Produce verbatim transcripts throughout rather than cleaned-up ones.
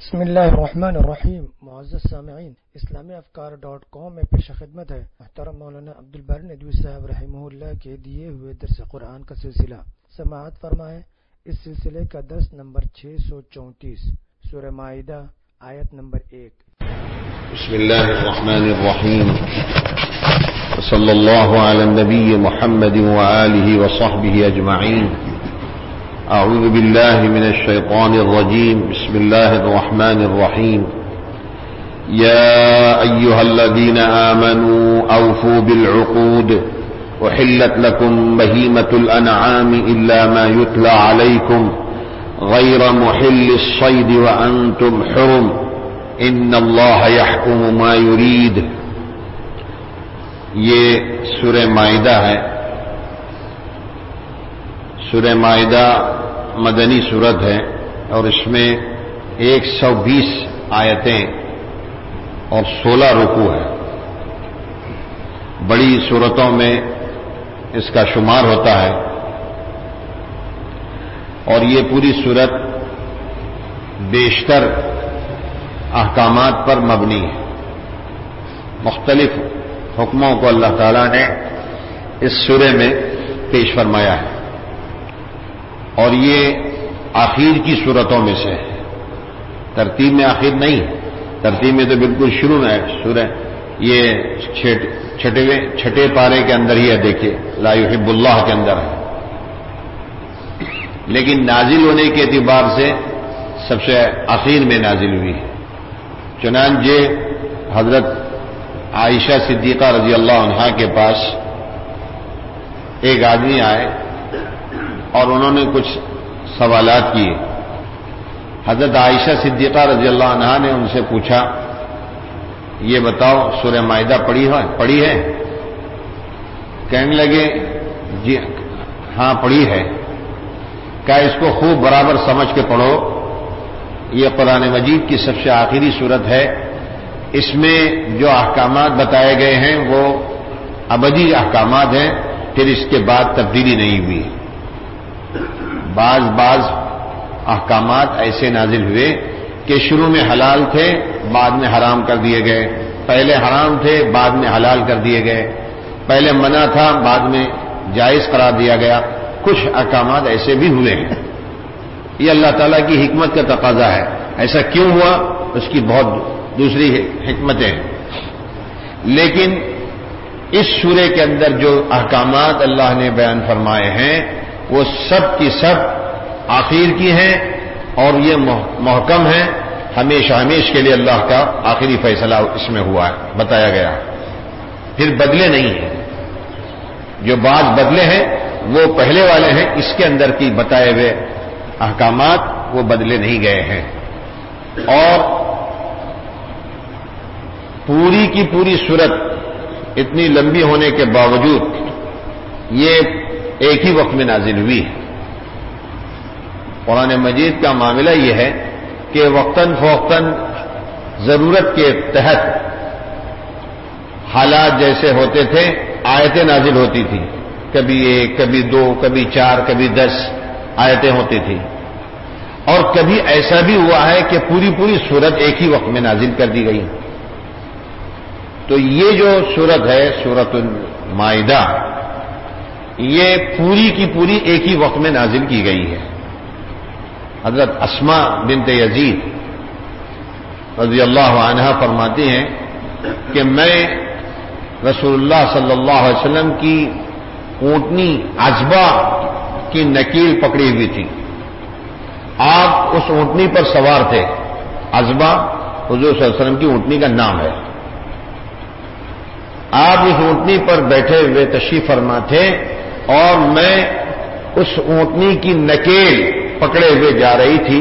بسم اللہ الرحمن الرحیم۔ معزز سامعین، اسلامی افکار ڈاٹ کام میں پیش خدمت ہے محترم مولانا عبدالباری ندوی صاحب رحمہ اللہ کے دیے ہوئے درس قرآن کا سلسلہ۔ سماعت فرمائیں۔ اس سلسلے کا درس نمبر چھ سو چونتیس، سورہ مائدہ، آیت نمبر ایک۔ بسم اللہ الرحمن الرحیم، صلی اللہ علی النبی محمد وآلہ وصحبہ اجمعین۔ اعوذ باللہ من الشیطان الرجیم، بسم اللہ الرحمن الرحیم۔ یا ایہا الذین آمنوا اوفوا بالعقود احلت لکم بہیمۃ الانعام الا ما یتلی علیکم غیر محل الصید وانتم حرم ان اللہ یحکم ما یرید۔ یہ سورہ مائدہ ہے۔ سورہ مائدہ مدنی سورت ہے اور اس میں ایک سو بیس آیتیں اور سولہ رکوع ہے۔ بڑی سورتوں میں اس کا شمار ہوتا ہے اور یہ پوری سورت بیشتر احکامات پر مبنی ہے۔ مختلف حکموں کو اللہ تعالیٰ نے اس سورہ میں پیش فرمایا ہے اور یہ آخر کی صورتوں میں سے ہے۔ ترتیب میں آخر نہیں، ترتیب میں تو بالکل شروع میں ہے سورہ۔ یہ چھٹے چھٹے پارے کے اندر ہی ہے، دیکھیے لا یحب اللہ کے اندر ہے، لیکن نازل ہونے کے اعتبار سے سب سے آخر میں نازل ہوئی ہے۔ چنانچہ حضرت عائشہ صدیقہ رضی اللہ عنہا کے پاس ایک آدمی آئے اور انہوں نے کچھ سوالات کیے۔ حضرت عائشہ صدیقہ رضی اللہ عنہا نے ان سے پوچھا، یہ بتاؤ سورہ مائدہ پڑھی ہے پڑھی ہے کہنے لگے جی ہاں پڑھی ہے۔ کیا اس کو خوب برابر سمجھ کے پڑھو، یہ قرآن مجید کی سب سے آخری صورت ہے، اس میں جو احکامات بتائے گئے ہیں وہ ابدی احکامات ہیں، پھر اس کے بعد تبدیلی نہیں ہوئی۔ بعض بعض احکامات ایسے نازل ہوئے کہ شروع میں حلال تھے، بعد میں حرام کر دیے گئے، پہلے حرام تھے بعد میں حلال کر دیے گئے، پہلے منع تھا بعد میں جائز قرار دیا گیا۔ کچھ احکامات ایسے بھی ہوئے ہیں، یہ اللہ تعالیٰ کی حکمت کا تقاضا ہے۔ ایسا کیوں ہوا اس کی بہت دوسری حکمتیں ہیں، لیکن اس سورے کے اندر جو احکامات اللہ نے بیان فرمائے ہیں وہ سب کی سب آخر کی ہیں اور یہ محکم ہیں، ہمیشہ ہمیشہ کے لیے اللہ کا آخری فیصلہ اس میں ہوا ہے، بتایا گیا، پھر بدلے نہیں ہیں۔ جو بعض بدلے ہیں وہ پہلے والے ہیں، اس کے اندر کی بتائے ہوئے احکامات وہ بدلے نہیں گئے ہیں۔ اور پوری کی پوری صورت اتنی لمبی ہونے کے باوجود یہ ایک ہی وقت میں نازل ہوئی ہے۔ قرآن مجید کا معاملہ یہ ہے کہ وقتاً فوقتاً ضرورت کے تحت حالات جیسے ہوتے تھے آیتیں نازل ہوتی تھی، کبھی ایک، کبھی دو، کبھی چار، کبھی دس آیتیں ہوتی تھی، اور کبھی ایسا بھی ہوا ہے کہ پوری پوری سورت ایک ہی وقت میں نازل کر دی گئی۔ تو یہ جو سورت ہے سورۃ المائدہ، یہ پوری کی پوری ایک ہی وقت میں نازل کی گئی ہے۔ حضرت اسماء بنت یزید رضی اللہ عنہا فرماتی ہیں کہ میں رسول اللہ صلی اللہ علیہ وسلم کی اونٹنی عذبہ کی نکیل پکڑی ہوئی تھی، آپ اس اونٹنی پر سوار تھے۔ عذبہ حضور صلی اللہ علیہ وسلم کی اونٹنی کا نام ہے۔ آپ اس اونٹنی پر بیٹھے ہوئے تشریف فرما تھے اور میں اس اونٹنی کی نکیل پکڑے ہوئے جا رہی تھی۔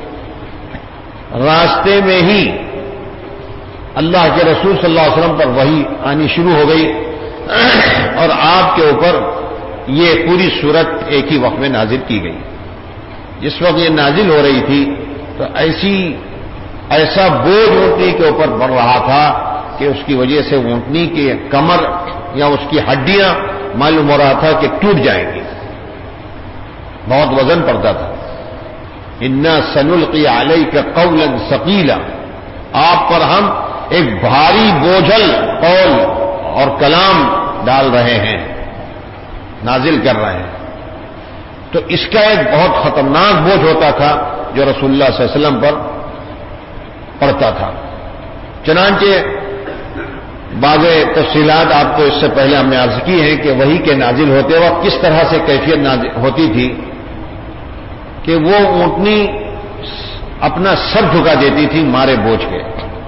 راستے میں ہی اللہ کے رسول صلی اللہ علیہ وسلم پر وحی آنی شروع ہو گئی اور آپ کے اوپر یہ پوری صورت ایک ہی وقت میں نازل کی گئی۔ جس وقت یہ نازل ہو رہی تھی تو ایسی ایسا بوجھ اونٹنی کے اوپر بڑھ رہا تھا کہ اس کی وجہ سے اونٹنی کی کمر یا اس کی ہڈیاں معلوم ہو رہا تھا کہ ٹوٹ جائیں گی، بہت وزن پڑتا تھا۔ انا سنلقی علیک قولا ثقیلا، آپ پر ہم ایک بھاری بوجھل قول اور کلام ڈال رہے ہیں، نازل کر رہے ہیں۔ تو اس کا ایک بہت خطرناک بوجھ ہوتا تھا جو رسول اللہ صلی اللہ علیہ وسلم پر پڑتا تھا۔ چنانچہ بعض تفصیلات آپ کو اس سے پہلے ہم نے عرض کی ہیں کہ وحی کے نازل ہوتے وقت کس طرح سے کیفیت نازل ہوتی تھی کہ وہ اونٹنی اپنا سر جھکا دیتی تھی مارے بوجھ کے،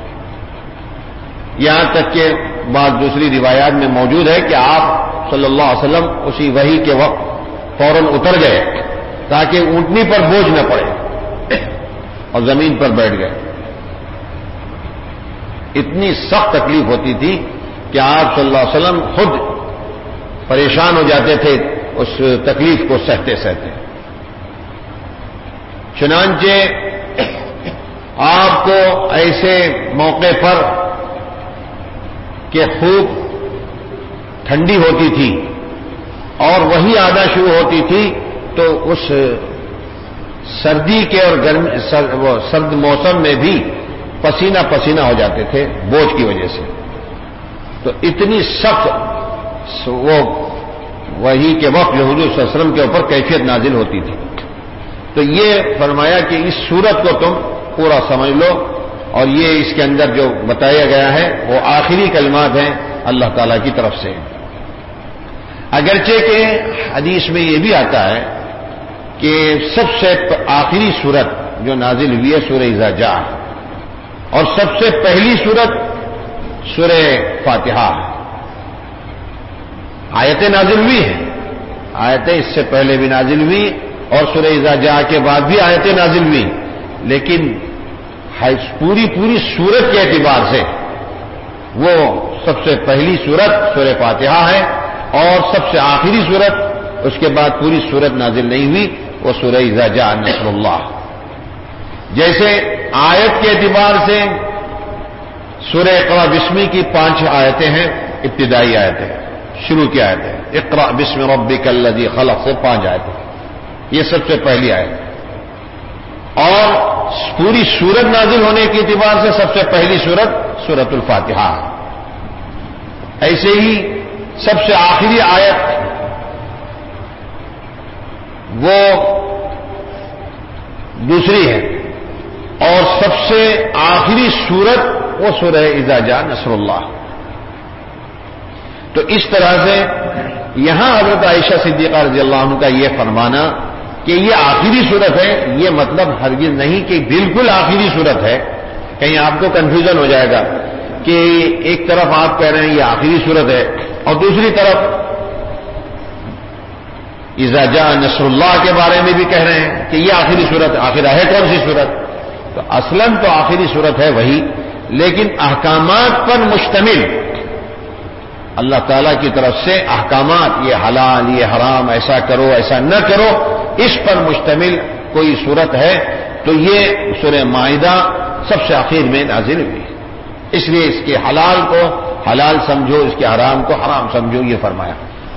یہاں تک کہ بعض دوسری روایات میں موجود ہے کہ آپ صلی اللہ علیہ وسلم اسی وحی کے وقت فوراً اتر گئے تاکہ اونٹنی پر بوجھ نہ پڑے اور زمین پر بیٹھ گئے۔ اتنی سخت تکلیف ہوتی تھی کہ آپ صلی اللہ علیہ وسلم خود پریشان ہو جاتے تھے اس تکلیف کو سہتے سہتے۔ چنانچہ آپ کو ایسے موقع پر کہ خوب ٹھنڈی ہوتی تھی اور وہی آنا شروع ہوتی تھی تو اس سردی کے اور گرمی سرد موسم میں بھی پسینہ پسینہ ہو جاتے تھے بوجھ کی وجہ سے۔ تو اتنی سخت وہ وہی کے وقت جو حضور صلی اللہ علیہ وسلم کے اوپر کیفیت نازل ہوتی تھی۔ تو یہ فرمایا کہ اس صورت کو تم پورا سمجھ لو، اور یہ اس کے اندر جو بتایا گیا ہے وہ آخری کلمات ہیں اللہ تعالی کی طرف سے۔ اگرچہ کہ حدیث میں یہ بھی آتا ہے کہ سب سے آخری صورت جو نازل ہوئی ہے سورہ اذا جاء، اور سب سے پہلی صورت سورہ فاتحہ ہے۔ آیتیں نازل ہوئی ہیں، آیتیں اس سے پہلے بھی نازل ہوئی اور سورہ اذا جاء کے بعد بھی آیتیں نازل ہوئی، لیکن پوری پوری صورت کے اعتبار سے وہ سب سے پہلی صورت سورہ فاتحہ ہے، اور سب سے آخری صورت اس کے بعد پوری صورت نازل نہیں ہوئی وہ سورہ اذا جاء نصر اللہ۔ جیسے آیت کے اعتبار سے سورہ اقرأ بسمی کی پانچ آیتیں ہیں، ابتدائی آیتیں، شروع کی آیتیں، اقرأ بسم ربک الذی خلق سے پانچ آیتیں، یہ سب سے پہلی آیت۔ اور پوری سورت نازل ہونے کے اعتبار سے سب سے پہلی سورت سورۃ الفاتحہ ہے۔ ایسے ہی سب سے آخری آیت وہ دوسری ہے، اور سب سے آخری سورت وہ سورہ اذا جاء نصر اللہ۔ تو اس طرح سے یہاں حضرت عائشہ صدیقہ رضی اللہ عنہ کا یہ فرمانا کہ یہ آخری صورت ہے، یہ مطلب ہرگز نہیں کہ بالکل آخری صورت ہے، کہیں آپ کو کنفیوژن ہو جائے گا کہ ایک طرف آپ کہہ رہے ہیں یہ آخری صورت ہے اور دوسری طرف اذا جاء نصر اللہ کے بارے میں بھی کہہ رہے ہیں کہ یہ آخری صورت، آخر ہے کون سی صورت؟ تو اصلاً تو آخری صورت ہے وہی، لیکن احکامات پر مشتمل، اللہ تعالیٰ کی طرف سے احکامات، یہ حلال یہ حرام، ایسا کرو ایسا نہ کرو، اس پر مشتمل کوئی صورت ہے تو یہ سورہ مائدہ سب سے آخر میں نازل ہوئی، اس لیے اس کے حلال کو حلال سمجھو، اس کے حرام کو حرام سمجھو، یہ فرمایا۔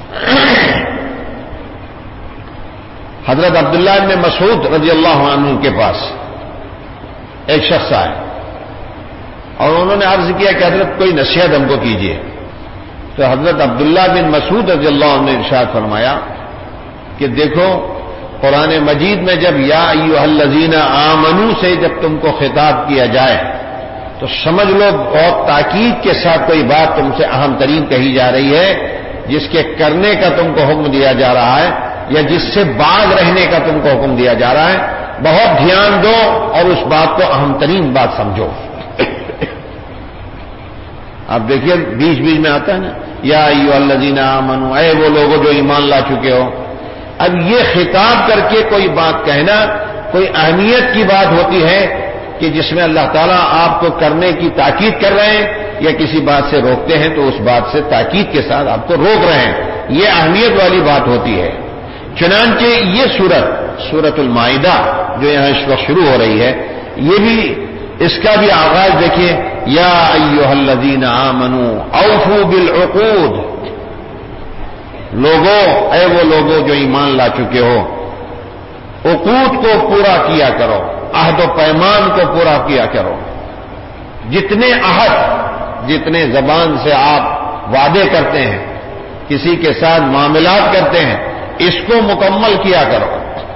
حضرت عبداللہ بن مسعود رضی اللہ عنہ کے پاس ایک شخص آئے اور انہوں نے عرض کیا کہ حضرت کوئی نصیحت ہم کو کیجیے۔ تو حضرت عبداللہ بن مسعود رضی اللہ عنہ نے ارشاد فرمایا کہ دیکھو قرآن مجید میں جب یا ایھا الذین آمنوا سے جب تم کو خطاب کیا جائے تو سمجھ لو بہت تاکید کے ساتھ کوئی بات تم سے اہم ترین کہی جا رہی ہے، جس کے کرنے کا تم کو حکم دیا جا رہا ہے یا جس سے باز رہنے کا تم کو حکم دیا جا رہا ہے، بہت دھیان دو اور اس بات کو اہم ترین بات سمجھو۔ آپ دیکھیے بیچ بیچ میں آتا ہے نا یا ایھا الذین آمنوا، اے وہ لوگوں جو ایمان لا چکے ہو۔ اب یہ خطاب کر کے کوئی بات کہنا کوئی اہمیت کی بات ہوتی ہے کہ جس میں اللہ تعالیٰ آپ کو کرنے کی تاکید کر رہے ہیں یا کسی بات سے روکتے ہیں تو اس بات سے تاکید کے ساتھ آپ کو روک رہے ہیں، یہ اہمیت والی بات ہوتی ہے۔ چنانچہ یہ سورت سورۃ المائدہ جو یہاں اس وقت شروع ہو رہی ہے، یہ بھی اس کا بھی آغاز دیکھیے، یا ایھا الذین آمنوا اوفوا بالعقود، لوگوں اے وہ لوگوں جو ایمان لا چکے ہو، عقود کو پورا کیا کرو، عہد و پیمان کو پورا کیا کرو. جتنے عہد، جتنے زبان سے آپ وعدے کرتے ہیں، کسی کے ساتھ معاملات کرتے ہیں، اس کو مکمل کیا کرو.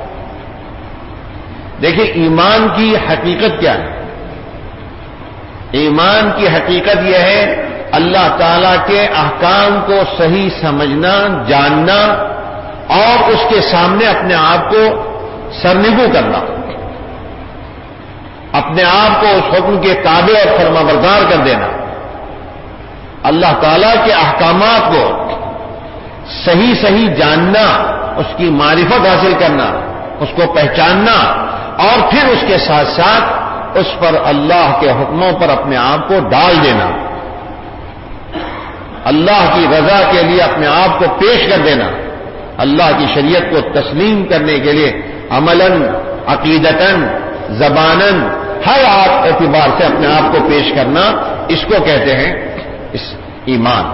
دیکھیں ایمان کی حقیقت کیا ہے؟ ایمان کی حقیقت یہ ہے اللہ تعالی کے احکام کو صحیح سمجھنا، جاننا اور اس کے سامنے اپنے آپ کو سرنگو کرنا، اپنے آپ کو اس حکم کے تابع اور فرما بردار کر دینا، اللہ تعالی کے احکامات کو صحیح صحیح جاننا، اس کی معرفت حاصل کرنا، اس کو پہچاننا، اور پھر اس کے ساتھ ساتھ اس پر اللہ کے حکموں پر اپنے آپ کو ڈال دینا، اللہ کی رضا کے لیے اپنے آپ کو پیش کر دینا، اللہ کی شریعت کو تسلیم کرنے کے لیے عملاً، عقیدتاً، زباناً، ہر اعتبار سے اپنے آپ کو پیش کرنا، اس کو کہتے ہیں اس ایمان.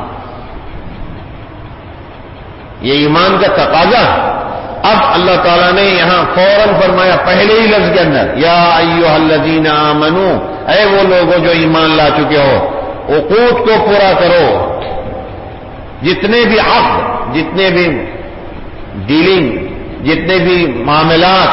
یہ ایمان کا تقاضا ہے. اب اللہ تعالیٰ نے یہاں فوراً فرمایا پہلے ہی لفظ کے اندر، یا ایھا الذین آمنوا، اے وہ لوگوں جو ایمان لا چکے ہو، عقود کو پورا کرو. جتنے بھی عقد، جتنے بھی ڈیلنگ، جتنے بھی معاملات،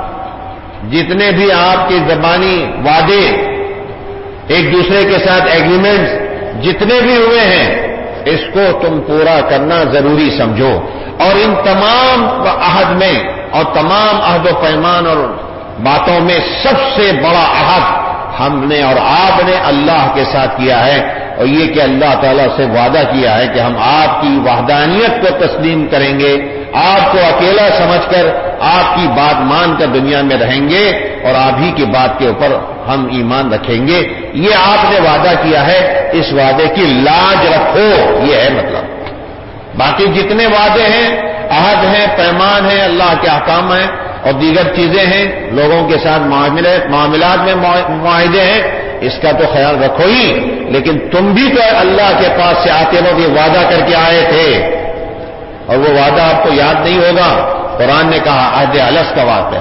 جتنے بھی آپ کے زبانی وعدے، ایک دوسرے کے ساتھ ایگریمنٹس جتنے بھی ہوئے ہیں، اس کو تم پورا کرنا ضروری سمجھو. اور ان تمام عہد میں اور تمام عہد و پیمان اور باتوں میں سب سے بڑا عہد ہم نے اور آپ نے اللہ کے ساتھ کیا ہے، اور یہ کہ اللہ تعالیٰ سے وعدہ کیا ہے کہ ہم آپ کی وحدانیت کو تسلیم کریں گے، آپ کو اکیلا سمجھ کر آپ کی بات مان کر دنیا میں رہیں گے، اور آپ ہی کی بات کے اوپر ہم ایمان رکھیں گے. یہ آپ نے وعدہ کیا ہے، اس وعدے کی لاج رکھو، یہ ہے مطلب. باقی جتنے وعدے ہیں، عہد ہیں، پیمان ہیں، اللہ کے احکام ہیں اور دیگر چیزیں ہیں، لوگوں کے ساتھ معاملات میں معاہدے ہیں، اس کا تو خیال رکھو ہی. لیکن تم بھی تو اللہ کے پاس سے آتے وقت یہ وعدہ کر کے آئے تھے، اور وہ وعدہ آپ کو یاد نہیں ہوگا. قرآن نے کہا عہد الس کا واقعہ،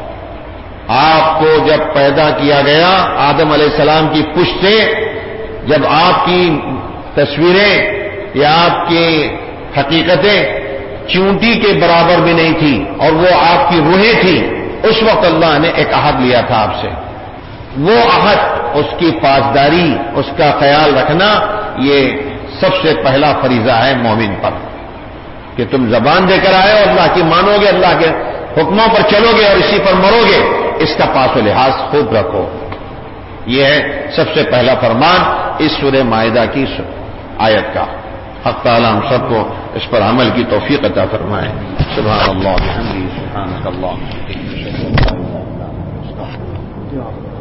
آپ کو جب پیدا کیا گیا آدم علیہ السلام کی پشت سے، جب آپ کی تصویریں یا آپ کی حقیقتیں چونٹی کے برابر بھی نہیں تھی اور وہ آپ کی روحیں تھیں، اس وقت اللہ نے ایک عہد لیا تھا آپ سے. وہ عہد، اس کی پاسداری، اس کا خیال رکھنا، یہ سب سے پہلا فریضہ ہے مومن پر، کہ تم زبان دے کر آئے اور اللہ کی مانو گے، اللہ کے حکموں پر چلو گے اور اسی پر مرو گے. اس کا پاس و لحاظ خوب رکھو. یہ ہے سب سے پہلا فرمان اس سورہ مائدہ کی آیت کا. حق تعالی ہم سب کو اس پر عمل کی توفیق عطا فرمائے. سبحان اللہ وبحمدہ، سبحانک اللہم وبحمدک.